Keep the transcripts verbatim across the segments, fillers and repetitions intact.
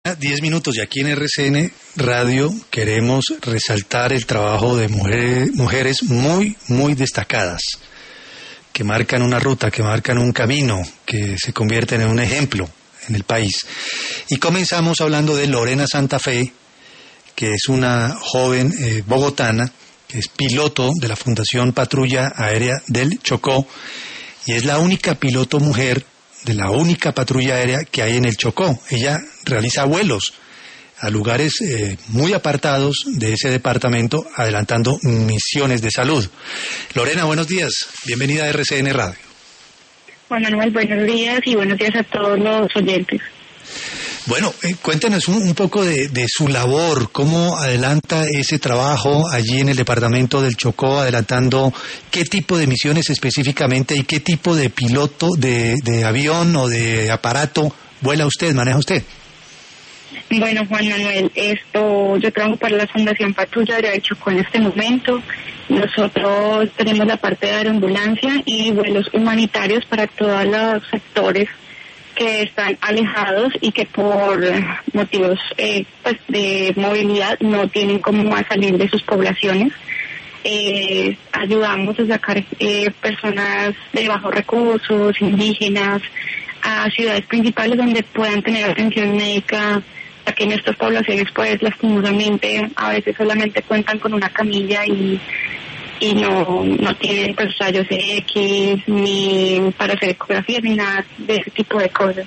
Diez minutos y aquí en R C N Radio queremos resaltar el trabajo de mujeres, mujeres muy, muy destacadas, que marcan una ruta, que marcan un camino, que se convierten en un ejemplo en el país. Y comenzamos hablando de Lorena Santa Fe, que es una joven eh, bogotana, que es piloto de la Fundación Patrulla Aérea del Chocó, y es la única piloto mujer de la única patrulla aérea que hay en el Chocó. Ella realiza vuelos a lugares eh, muy apartados de ese departamento, adelantando misiones de salud. Lorena, buenos días. Bienvenida a R C N Radio. Juan Manuel, buenos días y buenos días a todos los oyentes. Bueno, eh, cuéntanos un, un poco de, de su labor, cómo adelanta ese trabajo allí en el departamento del Chocó, adelantando qué tipo de misiones específicamente y qué tipo de piloto de, de avión o de aparato vuela usted, maneja usted. Bueno, Juan Manuel, esto yo trabajo para la Fundación Patrulla Aérea del Chocó en este momento. Nosotros tenemos la parte de aeroambulancia y vuelos humanitarios para todos los sectores que están alejados y que por motivos eh, pues de movilidad no tienen cómo salir de sus poblaciones. Eh, ayudamos a sacar eh, personas de bajos recursos, indígenas, a ciudades principales donde puedan tener atención médica, ya que en estas poblaciones pues lastimosamente a veces solamente cuentan con una camilla y y no no tienen pues rayos X ni para hacer ecografías ni nada de ese tipo de cosas.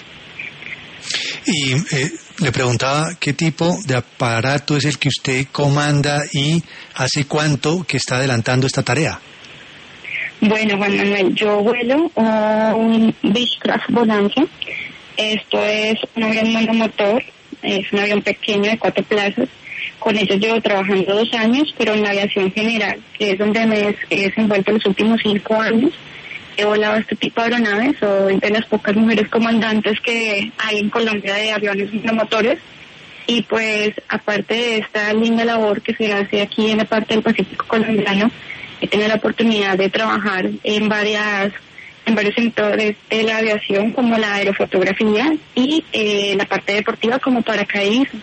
Y eh, le preguntaba qué tipo de aparato es el que usted comanda y hace cuánto que está adelantando esta tarea. Bueno, Juan Manuel, yo vuelo un Beechcraft Bonanza. Esto es un avión monomotor, es un avión pequeño de cuatro plazas. Con ellos llevo trabajando dos años, pero en la aviación general, que es donde me he desenvuelto los últimos cinco años, he volado este tipo de aeronaves, soy de las pocas mujeres comandantes que hay en Colombia de aviones monomotores, y pues aparte de esta linda labor que se hace aquí en la parte del Pacífico colombiano, he tenido la oportunidad de trabajar en varias en varios sectores de la aviación, como la aerofotografía y eh, la parte deportiva como paracaidismo.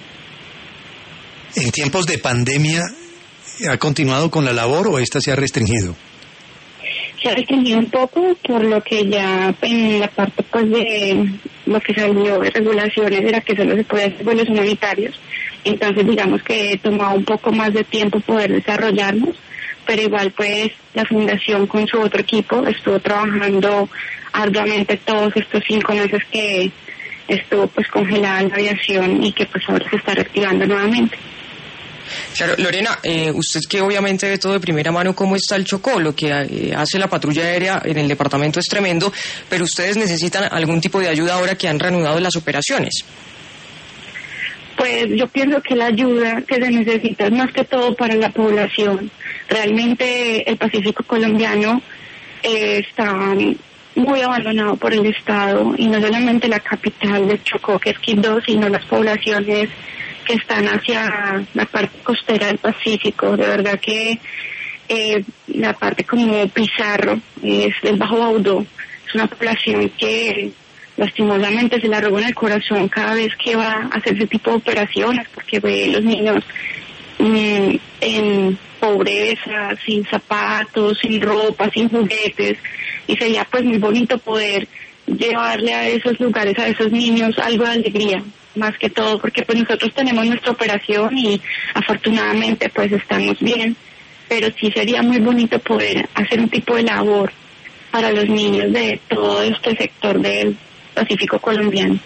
¿En tiempos de pandemia ha continuado con la labor o esta se ha restringido? Se ha restringido un poco, por lo que ya en la parte pues de lo que salió de regulaciones era que solo se puede hacer vuelos humanitarios. Entonces digamos que he tomado un poco más de tiempo poder desarrollarnos, pero igual pues la fundación con su otro equipo estuvo trabajando arduamente todos estos cinco meses que estuvo pues congelada la aviación y que pues ahora se está reactivando nuevamente. Claro, Lorena, eh, usted que obviamente ve todo de primera mano cómo está el Chocó, lo que eh, hace la patrulla aérea en el departamento es tremendo, pero ustedes necesitan algún tipo de ayuda ahora que han reanudado las operaciones. Pues yo pienso que la ayuda que se necesita es más que todo para la población. Realmente el Pacífico colombiano eh, está muy abandonado por el Estado, y no solamente la capital de Chocó, que es Quibdó, sino las poblaciones que están hacia la parte costera del Pacífico. De verdad que eh, la parte como Pizarro, es del Bajo Baudó, es una población que lastimosamente se la roba en el corazón cada vez que va a hacer ese tipo de operaciones, porque ve los niños mmm, en pobreza, sin zapatos, sin ropa, sin juguetes, y sería pues muy bonito poder llevarle a esos lugares, a esos niños, algo de alegría, más que todo, porque pues nosotros tenemos nuestra operación y afortunadamente pues estamos bien, pero sí sería muy bonito poder hacer un tipo de labor para los niños de todo este sector del Pacífico colombiano.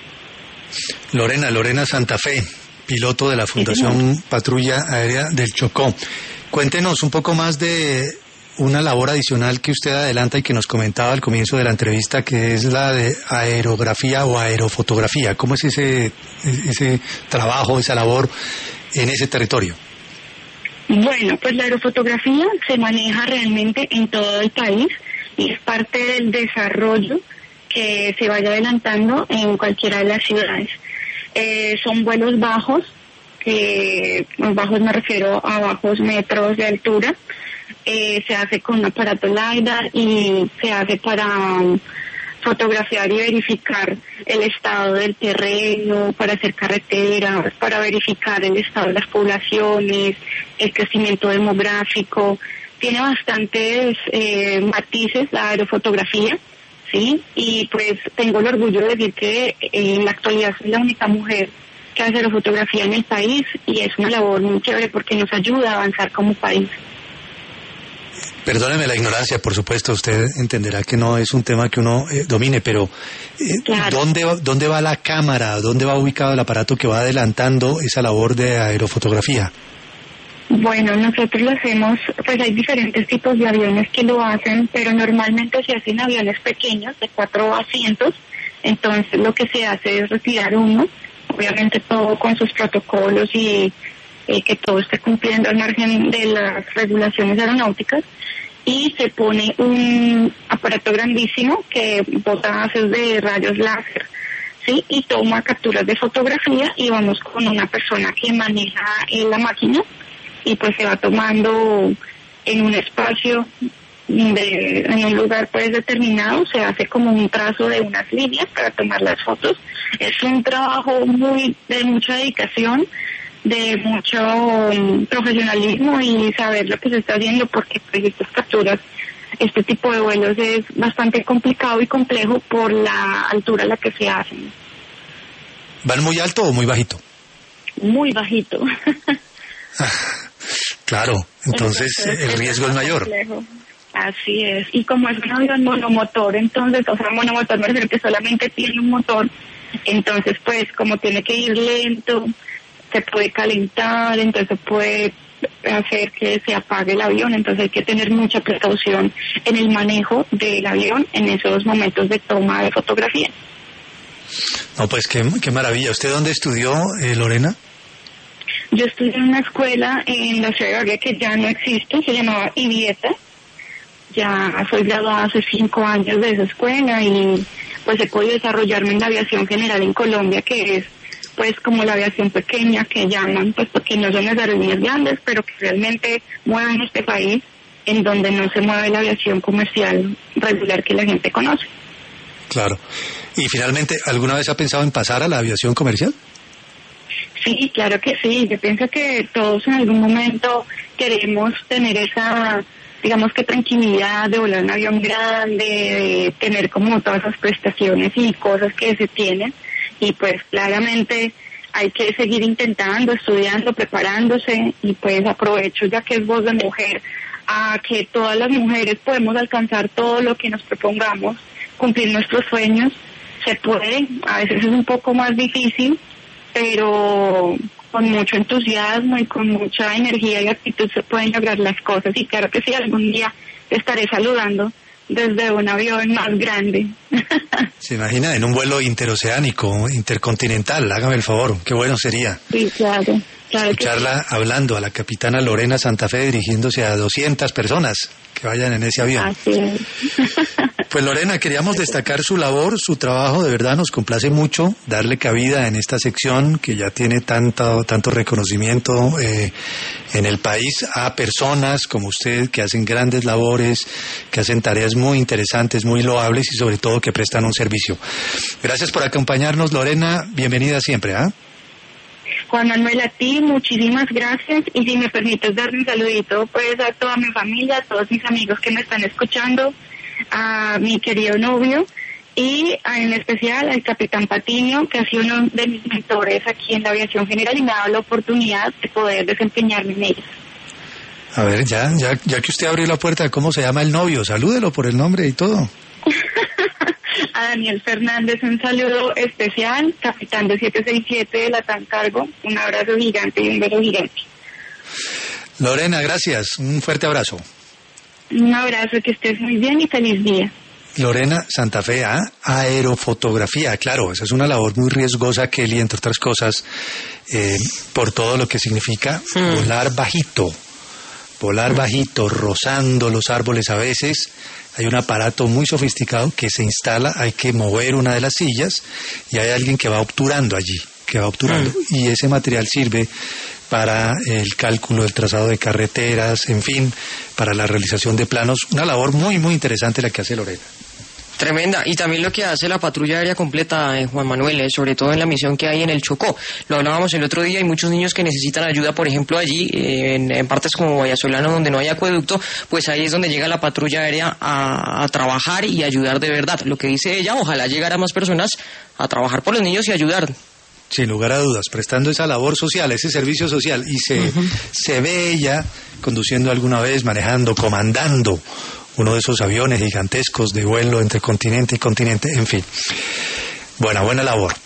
Lorena, Lorena Santa Fe, piloto de la Fundación Patrulla Aérea del Chocó. Cuéntenos un poco más de una labor adicional que usted adelanta y que nos comentaba al comienzo de la entrevista, que es la de aerografía o aerofotografía. ¿Cómo es ese, ese trabajo, esa labor en ese territorio? Bueno, pues la aerofotografía se maneja realmente en todo el país y es parte del desarrollo que se vaya adelantando en cualquiera de las ciudades. Eh, son vuelos bajos, que bajos me refiero a bajos metros de altura. Eh, se hace con un aparato LiDAR y se hace para um, fotografiar y verificar el estado del terreno, para hacer carreteras, para verificar el estado de las poblaciones, el crecimiento demográfico. Tiene bastantes eh, matices la aerofotografía, ¿sí? Y pues tengo el orgullo de decir que eh, en la actualidad soy la única mujer que hace aerofotografía en el país, y es una labor muy chévere porque nos ayuda a avanzar como país. Perdóneme la ignorancia, por supuesto, usted entenderá que no es un tema que uno eh, domine, pero eh, Claro. ¿dónde, va- ¿dónde va la cámara? ¿Dónde va ubicado el aparato que va adelantando esa labor de aerofotografía? Bueno, nosotros lo hacemos, pues hay diferentes tipos de aviones que lo hacen, pero normalmente se hacen aviones pequeños de cuatro asientos. Entonces lo que se hace es retirar uno, obviamente todo con sus protocolos y eh, que todo esté cumpliendo al margen de las regulaciones aeronáuticas, y se pone un aparato grandísimo que bota haces de rayos láser, ¿sí? Y toma capturas de fotografía, y vamos con una persona que maneja eh, la máquina, y pues se va tomando en un espacio, de, en un lugar pues determinado, se hace como un trazo de unas líneas para tomar las fotos. Es un trabajo muy de mucha dedicación, de mucho um, profesionalismo y saber lo que se está haciendo, porque pues estas capturas, este tipo de vuelos es bastante complicado y complejo por la altura a la que se hacen. ¿Van muy alto o muy bajito? Muy bajito. Claro, entonces el riesgo es mayor. Complejo. Así es, y como es un avión monomotor, entonces, o sea, monomotor me refiero que solamente tiene un motor, entonces pues como tiene que ir lento, se puede calentar, entonces puede hacer que se apague el avión, entonces hay que tener mucha precaución en el manejo del avión en esos momentos de toma de fotografía. No, pues qué, qué maravilla. ¿Usted dónde estudió, eh, Lorena? Yo estudié en una escuela en la ciudad de Vargas que ya no existe, se llamaba Ibieta. Ya soy graduada hace cinco años de esa escuela, y pues he podido desarrollarme en la aviación general en Colombia, que es pues como la aviación pequeña que llaman, pues porque no son las aerolíneas grandes, pero que realmente mueven este país, en donde no se mueve la aviación comercial regular que la gente conoce. Claro. Y finalmente, ¿alguna vez ha pensado en pasar a la aviación comercial? Sí, claro que sí. Yo pienso que todos en algún momento queremos tener esa, digamos que tranquilidad de volar un avión grande, de tener como todas esas prestaciones y cosas que se tienen, y pues claramente hay que seguir intentando, estudiando, preparándose, y pues aprovecho, ya que es Voz de Mujer, a que todas las mujeres podemos alcanzar todo lo que nos propongamos, cumplir nuestros sueños. Se puede, a veces es un poco más difícil, pero con mucho entusiasmo y con mucha energía y actitud se pueden lograr las cosas, y claro que sí, algún día te estaré saludando desde un avión más grande. ¿Se imagina? En un vuelo interoceánico, intercontinental, hágame el favor, qué bueno sería. Sí, claro, claro. Escucharla que sí. hablando a la capitana Lorena Santa Fe dirigiéndose a doscientas personas que vayan en ese avión. Así es. Pues Lorena, queríamos destacar su labor, su trabajo, de verdad nos complace mucho darle cabida en esta sección que ya tiene tanto, tanto reconocimiento eh, en el país a personas como usted que hacen grandes labores, que hacen tareas muy interesantes, muy loables y sobre todo que prestan un servicio. Gracias por acompañarnos, Lorena, bienvenida siempre, ¿ah? ¿eh? Juan Manuel, a ti muchísimas gracias, y si me permites darle un saludito pues a toda mi familia, a todos mis amigos que me están escuchando, a mi querido novio, y a, en especial al capitán Patiño, que ha sido uno de mis mentores aquí en la aviación general y me ha dado la oportunidad de poder desempeñarme en ella. A ver, ya, ya, ya que usted abrió la puerta, ¿cómo se llama el novio? Salúdelo por el nombre y todo. A Daniel Fernández, un saludo especial, capitán de siete seis siete de la TAN Cargo, un abrazo gigante y un beso gigante. Lorena, gracias, un fuerte abrazo. Un abrazo, que estés muy bien y feliz día. Lorena Santa Fe, ¿ah? Aerofotografía, claro, esa es una labor muy riesgosa, Kelly, entre otras cosas, eh, por todo lo que significa Hmm. volar bajito, volar bajito, rozando los árboles a veces. Hay un aparato muy sofisticado que se instala, hay que mover una de las sillas y hay alguien que va obturando allí, que va obturando, Mm. y ese material sirve para el cálculo del trazado de carreteras, en fin, para la realización de planos. Una labor muy, muy interesante la que hace Lorena. Tremenda. Y también lo que hace la patrulla aérea completa, eh, Juan Manuel, eh, sobre todo en la misión que hay en el Chocó. Lo hablábamos el otro día, hay muchos niños que necesitan ayuda, por ejemplo, allí, eh, en, en partes como Vallasolano, donde no hay acueducto, pues ahí es donde llega la patrulla aérea a, a trabajar y ayudar de verdad. Lo que dice ella, ojalá llegara más personas a trabajar por los niños y ayudar. Sin lugar a dudas, prestando esa labor social, ese servicio social, y se, uh-huh. se ve ella conduciendo alguna vez, manejando, comandando uno de esos aviones gigantescos de vuelo entre continente y continente, en fin. Buena, buena labor.